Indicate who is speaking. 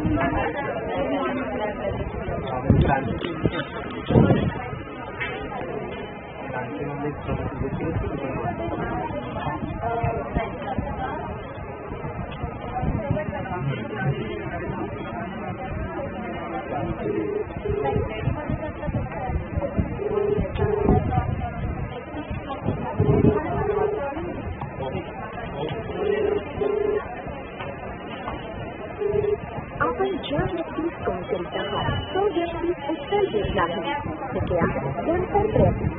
Speaker 1: आपण ज्या व्यक्तीस फोन करीत आहात तो व्यक्ती उत्तर देत नाही. कृपया नंतर प्रयत्न